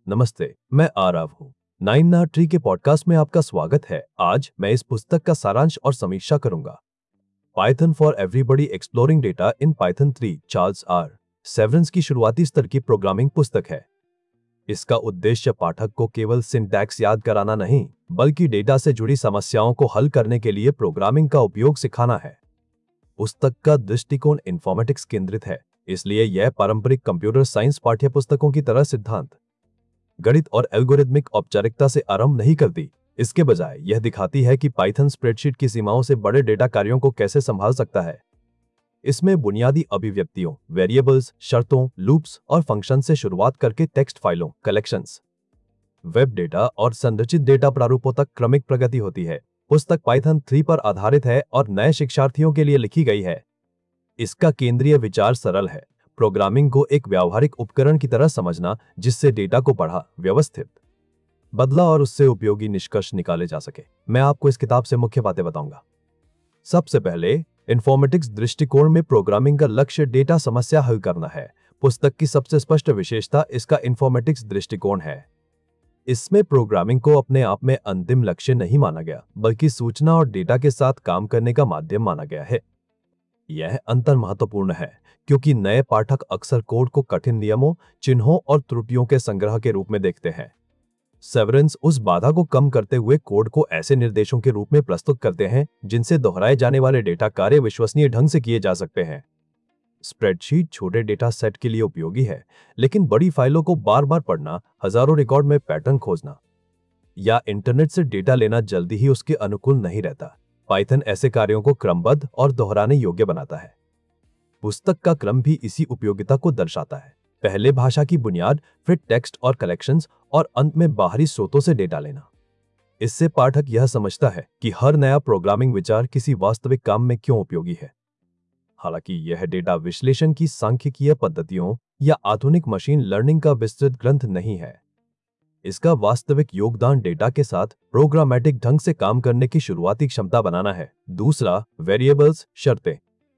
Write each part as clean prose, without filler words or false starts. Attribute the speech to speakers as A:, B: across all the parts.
A: नमस्ते, मैं आरव हूँ। नाइन ना ट्री के पॉडकास्ट में आपका स्वागत है। आज मैं इस पुस्तक का सारांश और समीक्षा करूंगा। Python for everybody exploring data in Python 3 Charles R Severance की शुरुआती स्तर की प्रोग्रामिंग पुस्तक है। इसका उद्देश्य पाठक को केवल सिंटैक्स याद कराना नहीं, बल्कि डेटा से जुड़ी समस्याओं को हल करने के लिए प्रोग्रामिंग का उपयोग सिखाना है। पुस्तक का दृष्टिकोण इन्फॉर्मेटिक्स केंद्रित है, इसलिए यह पारंपरिक कंप्यूटर साइंस पाठ्यपुस्तकों की तरह सिद्धांत, गणित और एल्गोरिदमिक औपचारिकता से आरंभ नहीं करती। इसके बजाय यह दिखाती है कि पाइथन स्प्रेडशीट की सीमाओं से बड़े डेटा कार्यों को कैसे संभाल सकता है। इसमें बुनियादी अभिव्यक्तियों, वेरिएबल्स, शर्तों, लूप्स और फंक्शन से शुरुआत करके टेक्स्ट फाइलों, कलेक्शंस, वेब डेटा और संरचित डेटा प्रारूपों तक क्रमिक प्रगति होती है। पुस्तक पाइथन 3 पर आधारित है और नए शिक्षार्थियों के लिए लिखी गई है। इसका केंद्रीय विचार सरल है, प्रोग्रामिंग को एक व्यावहारिक उपकरण की तरह समझना जिससे डेटा को पढ़ा, व्यवस्थित, बदला और उससे उपयोगी निष्कर्ष निकाले जा सके। मैं आपको इस किताब से मुख्य बातें बताऊंगा। सबसे पहले, इन्फॉर्मेटिक्स दृष्टिकोण में प्रोग्रामिंग का लक्ष्य डेटा समस्या हल करना है। पुस्तक की सबसे स्पष्ट विशेषता इसका इन्फॉर्मेटिक्स दृष्टिकोण है। इसमें प्रोग्रामिंग को अपने आप में अंतिम लक्ष्य नहीं माना गया, बल्कि सूचना और डेटा के साथ काम करने का माध्यम माना गया है। यह अंतर महत्वपूर्ण है क्योंकि नए पाठक अक्सर कोड को कठिन नियमों, चिन्हों और त्रुटियों के संग्रह के रूप में देखते हैं। सेवरन्स उस बाधा को कम करते हुए कोड को ऐसे निर्देशों के रूप में प्रस्तुत करते हैं जिनसे दोहराए जाने वाले डेटा कार्य विश्वसनीय ढंग से किए जा सकते हैं। स्प्रेडशीट छोटे डेटा सेट के लिए उपयोगी है, लेकिन बड़ी फाइलों को बार बार पढ़ना, हजारों रिकॉर्ड में पैटर्न खोजना या इंटरनेट से डेटा लेना जल्दी ही उसके अनुकूल नहीं रहता। पाइथन ऐसे कार्यों को क्रमबद्ध और दोहराने योग्य बनाता है। पुस्तक का क्रम भी इसी उपयोगिता को दर्शाता है। पहले भाषा की बुनियाद, फिर टेक्स्ट और कलेक्शंस और अंत में बाहरी स्रोतों से डेटा लेना। इससे पाठक यह समझता है कि हर नया प्रोग्रामिंग विचार किसी वास्तविक काम में क्यों उपयोगी है। हालांकि यह डेटा विश्लेषण की सांख्यिकीय पद्धतियों या आधुनिक मशीन लर्निंग का विस्तृत ग्रंथ नहीं है। इसका वास्तविक योगदान डेटा के साथ प्रोग्रामेटिक ढंग से काम करने की शुरुआती क्षमता बनाना है। दूसरा, वेरिएबल्स, शर्तें,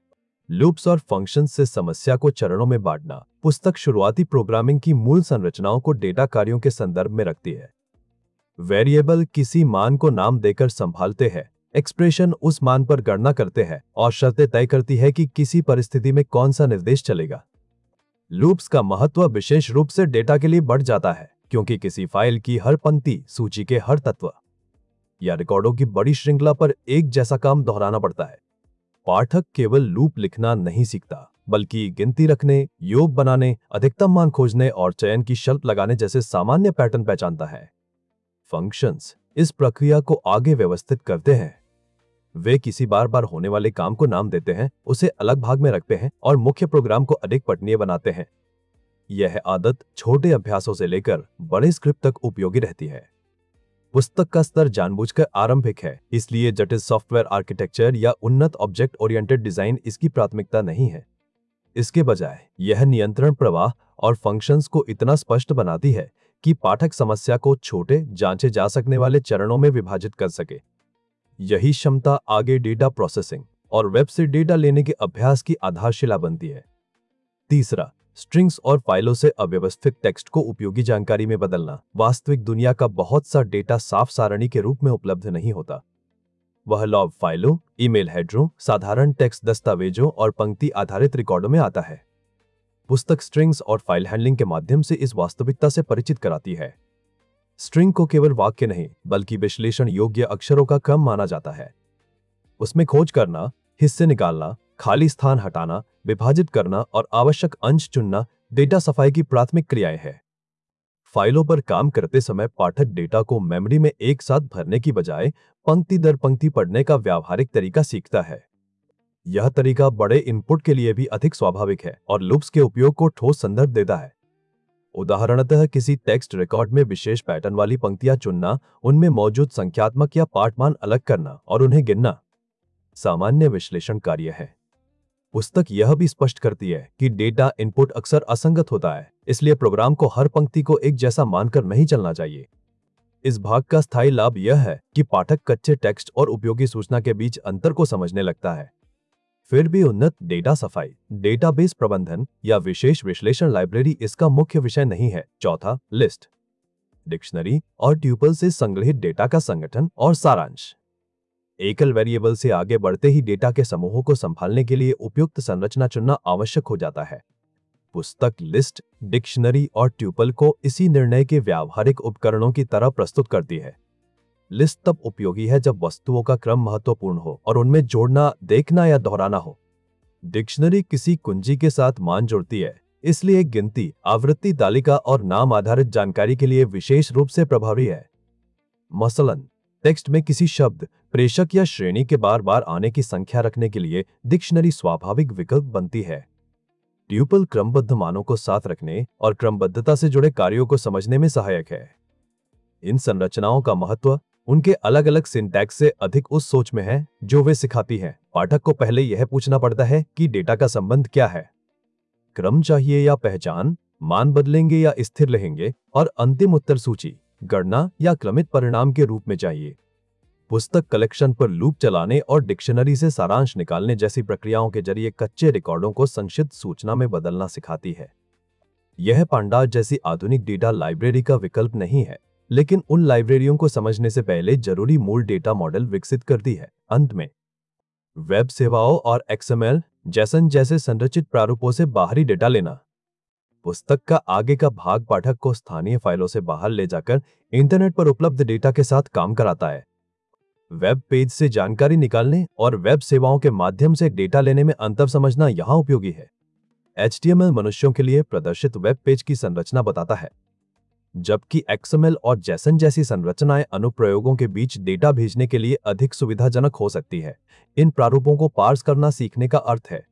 A: लूप्स और फंक्शंस से समस्या को चरणों में बांटना। पुस्तक शुरुआती प्रोग्रामिंग की मूल संरचनाओं को डेटा कार्यों के संदर्भ में रखती है। वेरिएबल किसी मान को नाम देकर संभालते हैं, एक्सप्रेशन उस मान पर गणना करते हैं और शर्तें तय करती है कि किसी परिस्थिति में कौन सा निर्देश चलेगा। लूप्स का महत्व विशेष रूप से डेटा के लिए बढ़ जाता है, क्योंकि किसी फाइल की हर पंक्ति, सूची के हर तत्व या रिकॉर्डों की बड़ी श्रृंखला पर एक जैसा काम दोहराना पड़ता है। पाठक केवल लूप लिखना नहीं सीखता, बल्कि गिनती रखने, योग बनाने, अधिकतम मान खोजने और चयन की शर्त लगाने जैसे सामान्य पैटर्न पहचानता है। फंक्शंस इस प्रक्रिया को आगे व्यवस्थित करते हैं। वे किसी बार बार होने वाले काम को नाम देते हैं, उसे अलग भाग में रखते हैं और मुख्य प्रोग्राम को अधिक पठनीय बनाते हैं। यह आदत छोटे अभ्यासों से लेकर बड़े स्क्रिप्ट तक उपयोगी रहती है। पुस्तक का स्तर जानबूझकर आरंभिक है, इसलिए जटिल सॉफ्टवेयर आर्किटेक्चर या उन्नत ऑब्जेक्ट ओरिएंटेड डिजाइन इसकी प्राथमिकता नहीं है। इसके बजाय यह नियंत्रण प्रवाह और फंक्शंस को इतना स्पष्ट बनाती है कि पाठक समस्या को छोटे, जांचे जा सकने वाले चरणों में विभाजित कर सके। यही क्षमता आगे डेटा प्रोसेसिंग और वेब से डेटा लेने के अभ्यास की आधारशिला बनती है। तीसरा, स्ट्रिंग्स और फाइलों से अव्यवस्थित टेक्स्ट को उपयोगी जानकारी में बदलना। वास्तविक दुनिया का बहुत सा डेटा साफ सारणी के रूप में उपलब्ध नहीं होता। वह लॉग फाइलों, ईमेल हेडरों, साधारण टेक्स्ट दस्तावेजों और पंक्ति आधारित रिकॉर्डों में आता है। पुस्तक स्ट्रिंग्स और फाइल हैंडलिंग के माध्यम से इस वास्तविकता से परिचित कराती है। स्ट्रिंग को केवल वाक्य नहीं, बल्कि विश्लेषण योग्य अक्षरों का क्रम माना जाता है। उसमें खोज करना, हिस्से निकालना, खाली स्थान हटाना, विभाजित करना और आवश्यक अंश चुनना डेटा सफाई की प्राथमिक क्रियाएं हैं। फाइलों पर काम करते समय पाठक डेटा को मेमोरी में एक साथ भरने की बजाय पंक्ति दर पंक्ति पढ़ने का व्यावहारिक तरीका सीखता है। यह तरीका बड़े इनपुट के लिए भी अधिक स्वाभाविक है और लूप्स के उपयोग को ठोस संदर्भ देता है। उदाहरणतः किसी टेक्स्ट रिकॉर्ड में विशेष पैटर्न वाली पंक्तियां चुनना, उनमें मौजूद संख्यात्मक या पाठमान अलग करना और उन्हें गिनना सामान्य विश्लेषण कार्य है। पुस्तक यह भी स्पष्ट करती है कि डेटा इनपुट अक्सर असंगत होता है, इसलिए प्रोग्राम को हर पंक्ति को एक जैसा मानकर नहीं चलना चाहिए। इस भाग का स्थायी लाभ यह है कि पाठक कच्चे टेक्स्ट और उपयोगी सूचना के बीच अंतर को समझने लगता है। फिर भी उन्नत डेटा सफाई, डेटाबेस प्रबंधन या विशेष विश्लेषण लाइब्रेरी इसका मुख्य विषय नहीं है। चौथा, लिस्ट। डिक्शनरी और ट्यूपल से संग्रहित डेटा का संगठन और सारांश। एकल वेरिएबल से आगे बढ़ते ही डेटा के समूहों को संभालने के लिए उपयुक्त संरचना चुनना आवश्यक हो जाता है। पुस्तक लिस्ट, डिक्शनरी और ट्यूपल को इसी निर्णय के व्यावहारिक उपकरणों की तरह प्रस्तुत करती है। लिस्ट तब उपयोगी है जब वस्तुओं का क्रम महत्वपूर्ण हो और उनमें जोड़ना, देखना या दोहराना हो। डिक्शनरी किसी कुंजी के साथ मान जोड़ती है, इसलिए गिनती, आवृत्ति तालिका और नाम आधारित जानकारी के लिए विशेष रूप से प्रभावी है। मसलन, टेक्स्ट में किसी शब्द, प्रेषक या श्रेणी के बार बार आने की संख्या रखने के लिए डिक्शनरी स्वाभाविक विकल्प बनती है। ट्यूपल क्रमबद्ध मानों को साथ रखने और क्रमबद्धता से जुड़े कार्यों को समझने में सहायक है। इन संरचनाओं का महत्व उनके अलग अलग सिंटैक्स से अधिक उस सोच में है जो वे सिखाती हैं। पाठक को पहले यह पूछना पड़ता है कि डेटा का संबंध क्या है, क्रम चाहिए या पहचान, मान बदलेंगे या स्थिर रहेंगे, और अंतिम उत्तर सूची, गणना या क्रमित परिणाम के रूप में चाहिए। पुस्तक कलेक्शन पर लूप चलाने और डिक्शनरी से सारांश निकालने जैसी प्रक्रियाओं के जरिए कच्चे रिकॉर्डों को संक्षिप्त सूचना में बदलना सिखाती है। यह पांडास जैसी आधुनिक डेटा लाइब्रेरी का विकल्प नहीं है, लेकिन उन लाइब्रेरियों को समझने से पहले जरूरी मूल डेटा मॉडल विकसित करती है। अंत में, वेब सेवाओं और XML, JSON जैसे संरचित प्रारूपों से बाहरी डेटा लेना। पुस्तक का आगे का भाग पाठक को स्थानीय फाइलों से बाहर ले जाकर इंटरनेट पर उपलब्ध डेटा के साथ काम कराता है। वेब पेज से जानकारी निकालने और वेब सेवाओं के माध्यम से डेटा लेने में अंतर समझना यहां उपयोगी है। HTML मनुष्यों के लिए प्रदर्शित वेब पेज की संरचना बताता है, जबकि XML और JSON जैसी संरचनाएं अनुप्रयोगों के बीच डेटा भेजने के लिए अधिक सुविधाजनक हो सकती है। इन प्रारूपों को पार्स करना सीखने का अर्थ है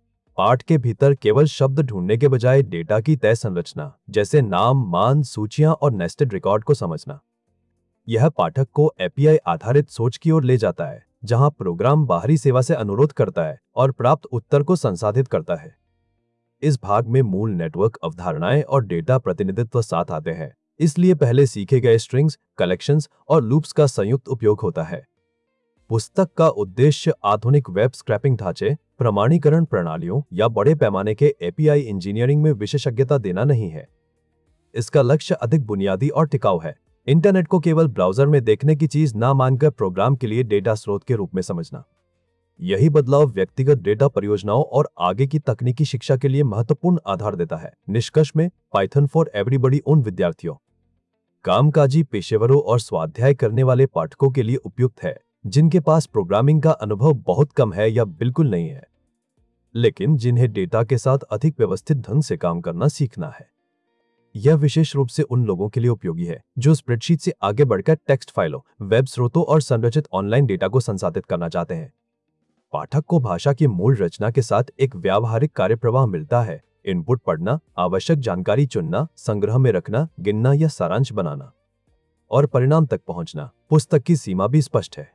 A: पाठ के भीतर केवल शब्द ढूंढने के बजाय डेटा की तय संरचना, जैसे नाम, मान, सूचियां और नेस्टेड रिकॉर्ड को समझना। यह पाठक को API आधारित सोच की ओर ले जाता है, जहां प्रोग्राम बाहरी सेवा से अनुरोध करता है और प्राप्त उत्तर को संसाधित करता है। इस भाग में मूल नेटवर्क अवधारणाएं और डेटा प्रतिनिधित्व साथ आते हैं, इसलिए पहले सीखे गए स्ट्रिंग्स, कलेक्शंस और लूप्स का संयुक्त उपयोग होता है। पुस्तक का उद्देश्य आधुनिक वेब स्क्रैपिंग ढांचे, प्रमाणीकरण प्रणालियों या बड़े पैमाने के API इंजीनियरिंग में विशेषज्ञता देना नहीं है। इसका लक्ष्य अधिक बुनियादी और टिकाऊ है। इंटरनेट को केवल ब्राउजर में देखने की चीज ना मानकर प्रोग्राम के लिए डेटा स्रोत के रूप में समझना। यही बदलाव व्यक्तिगत डेटा परियोजनाओं और आगे की तकनीकी शिक्षा के लिए महत्वपूर्ण आधार देता है। निष्कर्ष में, पाइथन फॉर एवरीबॉडी उन विद्यार्थियों, कामकाजी पेशेवरों और स्वाध्याय करने वाले पाठकों के लिए उपयुक्त है जिनके पास प्रोग्रामिंग का अनुभव बहुत कम है या बिल्कुल नहीं है, लेकिन जिन्हें डेटा के साथ अधिक व्यवस्थित ढंग से काम करना सीखना है। यह विशेष रूप से उन लोगों के लिए उपयोगी है जो स्प्रेडशीट से आगे बढ़कर टेक्स्ट फाइलों, वेब स्रोतों और संरचित ऑनलाइन डेटा को संसाधित करना चाहते हैं। पाठक को भाषा की मूल रचना के साथ एक व्यावहारिक कार्यप्रवाह मिलता है: इनपुट पढ़ना, आवश्यक जानकारी चुनना, संग्रह में रखना, गिनना या सारांश बनाना, और परिणाम तक पहुंचना। पुस्तक की सीमा भी स्पष्ट है।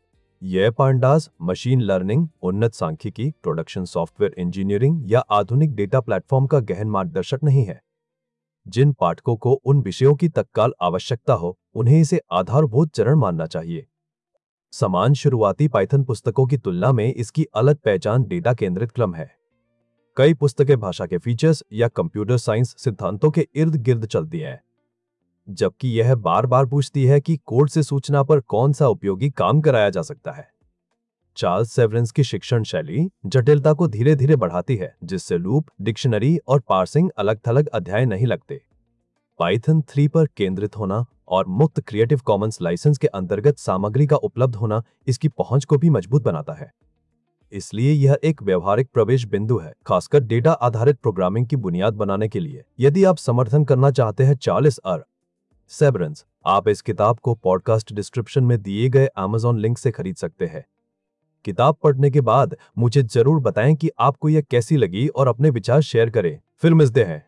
A: यह पांडास मशीन लर्निंग, उन्नत सांख्यिकी, प्रोडक्शन सॉफ्टवेयर इंजीनियरिंग या आधुनिक डेटा प्लेटफॉर्म का गहन मार्गदर्शक नहीं है। जिन पाठकों को उन विषयों की तत्काल आवश्यकता हो, उन्हें इसे आधारभूत चरण मानना चाहिए। समान शुरुआती पाइथन पुस्तकों की तुलना में इसकी अलग पहचान डेटा केंद्रित क्रम है। कई पुस्तकें भाषा के फीचर्स या कंप्यूटर साइंस सिद्धांतों के इर्द गिर्द चलती हैं, जबकि यह बार बार पूछती है कि कोड से सूचना पर कौन सा उपयोगी काम कराया जा सकता है। चार्ल्स सेवरेंस की शिक्षण शैली जटिलता को धीरे धीरे बढ़ाती है, जिससे लूप, डिक्शनरी और पार्सिंग अलग थलग अध्याय नहीं लगते। पाइथन 3 पर केंद्रित होना और मुक्त क्रिएटिव कॉमन्स लाइसेंस के अंतर्गत सामग्री का उपलब्ध होना इसकी पहुंच को भी मजबूत बनाता है। इसलिए यह एक व्यवहारिक प्रवेश बिंदु है, खासकर डेटा आधारित प्रोग्रामिंग की बुनियाद बनाने के लिए। यदि आप समर्थन करना चाहते हैं चार्ल्स सेवरेंस, आप इस किताब को पॉडकास्ट डिस्क्रिप्शन में दिए गए Amazon लिंक से खरीद सकते हैं। किताब पढ़ने के बाद मुझे जरूर बताएं कि आपको यह कैसी लगी और अपने विचार शेयर करें। फिर मिलते हैं।